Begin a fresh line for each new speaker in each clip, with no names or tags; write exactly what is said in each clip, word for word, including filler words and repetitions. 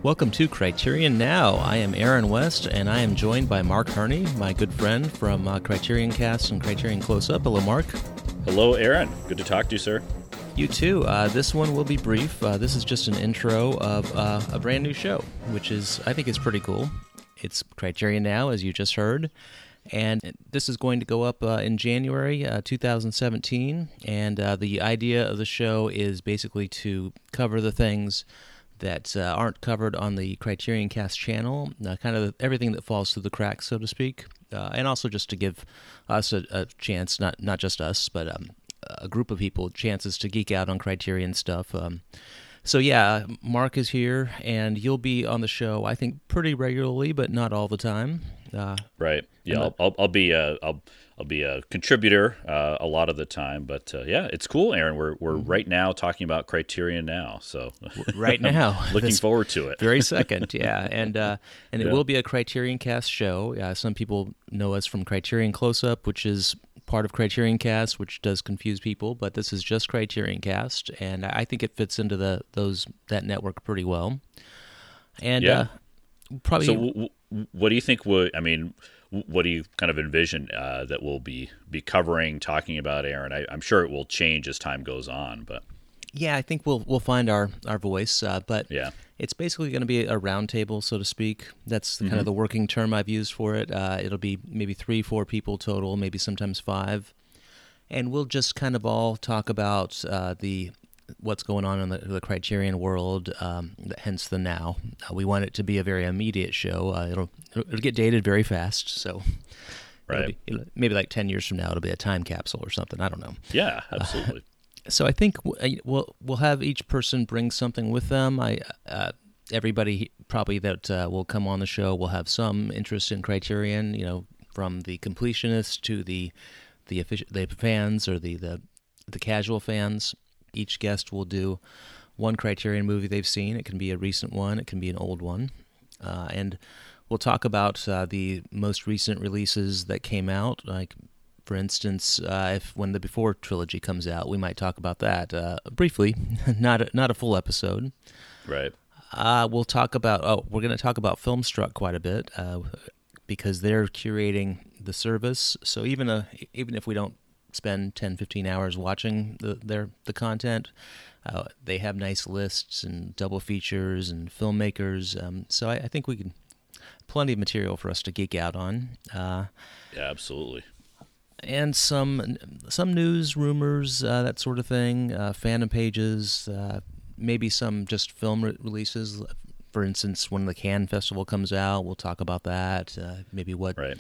Welcome to Criterion Now. I am Aaron West, and I am joined by Mark Herney, my good friend from uh, Criterion Cast and Criterion Close Up. Hello, Mark.
Hello, Aaron. Good to talk to you, sir.
You too. Uh, this one will be brief. Uh, this is just an intro of uh, a brand new show, which is, I think, is pretty cool. It's Criterion Now, as you just heard, and this is going to go up uh, in January uh, two thousand seventeen. And uh, the idea of the show is basically to cover the things that uh, aren't covered on the Criterion Cast channel, uh, kind of everything that falls through the cracks, so to speak, uh, and also just to give us a, a chance, not not just us, but um, a group of people chances to geek out on Criterion stuff. Um, so yeah, Mark is here, and you'll be on the show, I think, pretty regularly, but not all the time. Uh,
right. Yeah, I'll, I'll, I'll be a, I'll, I'll be a contributor uh, a lot of the time, but uh, yeah, it's cool, Aaron. We're we're mm-hmm. right now talking about Criterion Now, so
right now,
looking forward to it.
Very second, yeah, and uh, and it
yeah.
will be a Criterion Cast show. Uh, some people know us from Criterion Close Up, which is part of Criterion Cast, which does confuse people, but this is just Criterion Cast, and I think it fits into the those that network pretty well. And
yeah,
uh, probably.
So, w- w- what do you think? Would I mean? What do you kind of envision uh, that we'll be be covering, talking about, Aaron? I, I'm sure it will change as time goes on, but
yeah, I think we'll we'll find our our voice. Uh, but
yeah.
It's basically going to be a roundtable, so to speak. That's the,
mm-hmm.
kind of the working term I've used for it. Uh, it'll be maybe three, four people total, maybe sometimes five, and we'll just kind of all talk about uh, the what's going on in the, the Criterion world, um, hence the now. Uh, we want it to be a very immediate show. Uh, it'll it'll get dated very fast, so
right.
it'll be, it'll, maybe like ten years from now, it'll be a time capsule or something. I don't know.
Yeah, absolutely.
Uh, so I think we'll we'll have each person bring something with them. I uh, everybody probably that uh, will come on the show will have some interest in Criterion. You know, from the completionists to the the, the fans or the, the the casual fans. Each guest will do one Criterion movie they've seen. It can be a recent one. It can be an old one. Uh, and we'll talk about uh, the most recent releases that came out. Like, for instance, uh, if when the Before trilogy comes out, we might talk about that uh, briefly, not a, not a full episode.
Right.
Uh, we'll talk about, oh, we're going to talk about Filmstruck quite a bit uh, because they're curating the service. So even a, even if we don't spend ten, fifteen hours watching the their the content, uh, they have nice lists and double features and filmmakers. Um, so I, I think we can plenty of material for us to geek out on. Uh,
yeah, absolutely.
And some some news, rumors, uh, that sort of thing. Uh, fandom pages, uh, maybe some just film re- releases. For instance, when the Cannes Festival comes out, we'll talk about that. Uh, maybe what.
Right.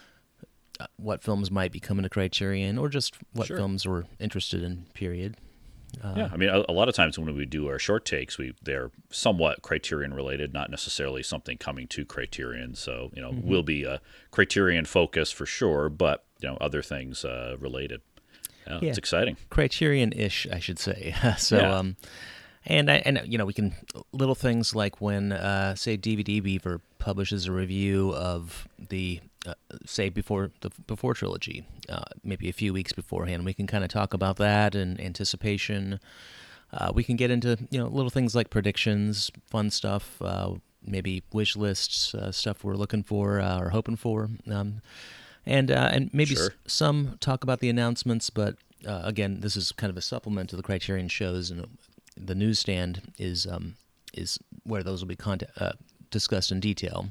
what films might be coming to Criterion, or just what
sure.
films we're interested in, period. Uh,
yeah, I mean, a, a lot of times when we do our short takes, we they're somewhat Criterion related, not necessarily something coming to Criterion. So, you know, mm-hmm. we'll be a Criterion focus for sure, but, you know, other things uh, related. Yeah, yeah. It's exciting.
Criterion-ish, I should say. so,
yeah.
um, and, I, and, you know, we can, little things like when, uh, say, D V D Beaver publishes a review of the Uh, say before the before trilogy, uh, maybe a few weeks beforehand, we can kind of talk about that and anticipation. Uh, we can get into you know little things like predictions, fun stuff, uh, maybe wish lists, uh, stuff we're looking for uh, or hoping for, um, and uh, and maybe
sure.
s- some talk about the announcements. But uh, again, this is kind of a supplement to the Criterion shows, and the newsstand is um, is where those will be con- uh, discussed in detail.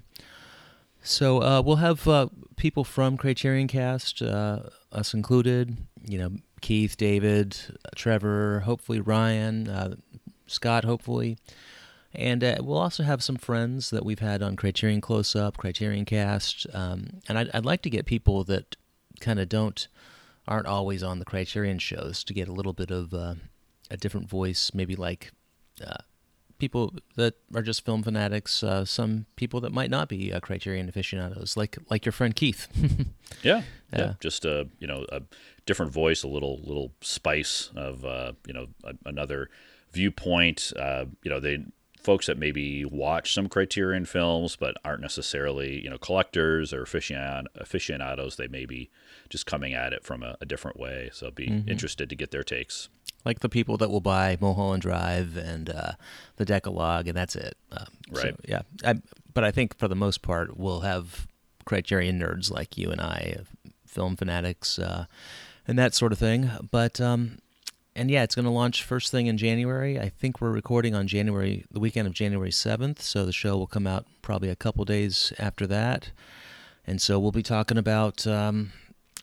So uh, we'll have uh, people from Criterion Cast, uh, us included, you know, Keith, David, uh, Trevor, hopefully Ryan, uh, Scott, hopefully. And uh, we'll also have some friends that we've had on Criterion Close Up, Criterion Cast. Um, and I'd, I'd like to get people that kind of don't, aren't always on the Criterion shows to get a little bit of uh, a different voice, maybe like uh, people that are just film fanatics, uh, some people that might not be uh, Criterion aficionados, like like your friend Keith.
yeah,
uh,
yeah, just a you know a different voice, a little little spice of uh, you know a, another viewpoint. Uh, you know, they folks that maybe watch some Criterion films but aren't necessarily you know collectors or aficionados. aficionados they may be just coming at it from a, a different way. So, be mm-hmm. interested to get their takes.
Like the people that will buy Mulholland Drive and uh, the Decalogue, and that's it. Um,
Right.
So, yeah. I, but I think for the most part, we'll have Criterion nerds like you and I, uh, film fanatics, uh, and that sort of thing. But um, and yeah, it's going to launch first thing in January. I think we're recording on January, the weekend of January seventh, so the show will come out probably a couple days after that. And so we'll be talking about, um,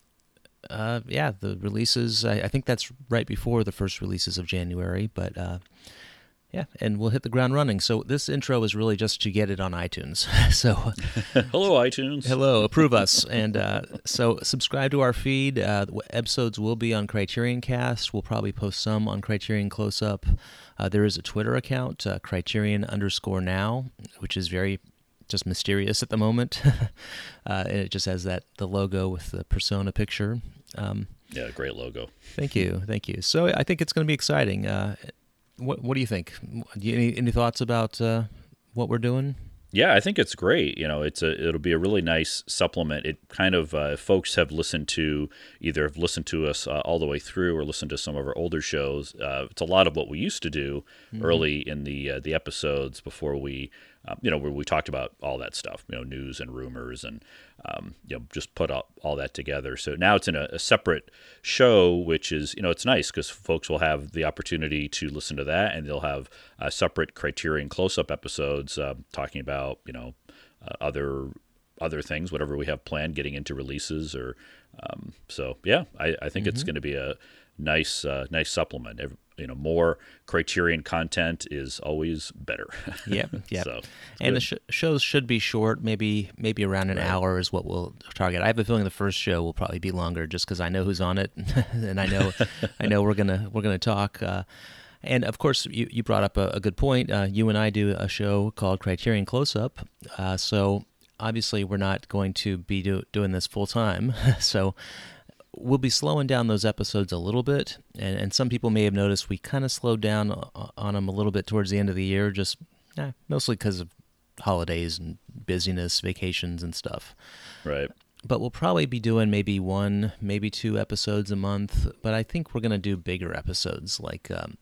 uh, yeah, the releases. I, I think that's right before the first releases of January, but uh, yeah, and we'll hit the ground running. So this intro is really just to get it on iTunes. So
Hello, iTunes.
hello, approve us. And uh, so subscribe to our feed. Uh, the episodes will be on Criterion Cast. We'll probably post some on Criterion Close-Up. Uh, there is a Twitter account, uh, Criterion underscore now, which is very just mysterious at the moment. uh, and it just has that the logo with the persona picture. Um,
Yeah, great logo.
thank you, thank you. So I think it's going to be exciting. Uh, what What do you think? Do you, any any thoughts about uh, what we're doing?
Yeah, I think it's great. You know, it's a it'll be a really nice supplement. It kind of uh, if folks have listened to either have listened to us uh, all the way through or listened to some of our older shows. Uh, it's a lot of what we used to do mm-hmm. early in the uh, the episodes before we, um, you know, where we talked about all that stuff, you know, news and rumors and um, you know, just put up all that together. So now it's in a, a separate show, which is, you know, it's nice because folks will have the opportunity to listen to that, and they'll have uh, separate Criterion Close-Up episodes uh, talking about, you know, uh, other other things, whatever we have planned, getting into releases or um, so. Yeah, I, I think mm-hmm. it's going to be a nice uh, nice supplement. Every, you know, more Criterion content is always better.
Yep, yep.
So,
and good. the sh- shows should be short, maybe maybe around an right. hour is what we'll target. I have a feeling the first show will probably be longer, just because I know who's on it, and I know I know we're gonna we're gonna talk. Uh, and of course, you, you brought up a, a good point. Uh, you and I do a show called Criterion Close-Up, uh, so obviously we're not going to be do, doing this full time. So we'll be slowing down those episodes a little bit, and, and some people may have noticed we kind of slowed down on them a little bit towards the end of the year, just eh, mostly because of holidays and busyness, vacations and stuff.
Right.
But we'll probably be doing maybe one, maybe two episodes a month, but I think we're going to do bigger episodes. Like um,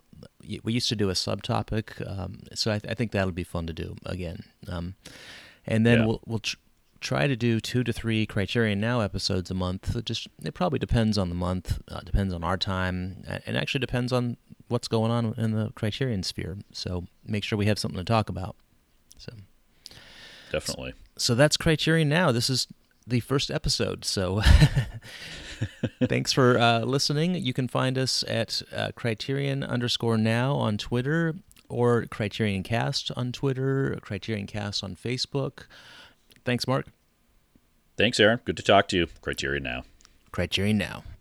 we used to do a subtopic, um, so I, th- I think that'll be fun to do again. Um, and then yeah. we'll we'll. Tr- try to do two to three Criterion Now episodes a month. It just it probably depends on the month, uh, depends on our time, and actually depends on what's going on in the Criterion sphere. So make sure we have something to talk about. So
definitely.
So, so that's Criterion Now. This is the first episode. So thanks for uh, listening. You can find us at uh, Criterion underscore Now on Twitter, or Criterion Cast on Twitter, Criterion Cast on Facebook. Thanks, Mark.
Thanks, Aaron. Good to talk to you. Criterion Now.
Criterion Now.